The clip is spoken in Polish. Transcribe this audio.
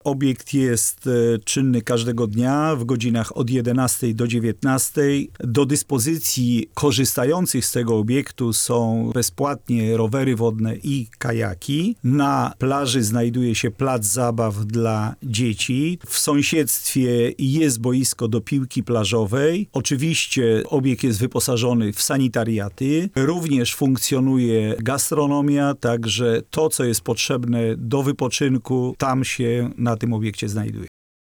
Obiekt jest czynny każdego dnia w godzinach od 11 do 19. Do dyspozycji korzystających z tego obiektu są bezpłatnie rowery wodne i kajaki. Na plaży znajduje się plac zabaw dla dzieci. W sąsiedztwie jest boisko do piłki plażowej. Oczywiście obiekt jest wyposażony w sanitariaty. Również funkcjonuje gastronomia, także to, co jest potrzebne do wypoczynku, tam się na tym obiekcie znajduje.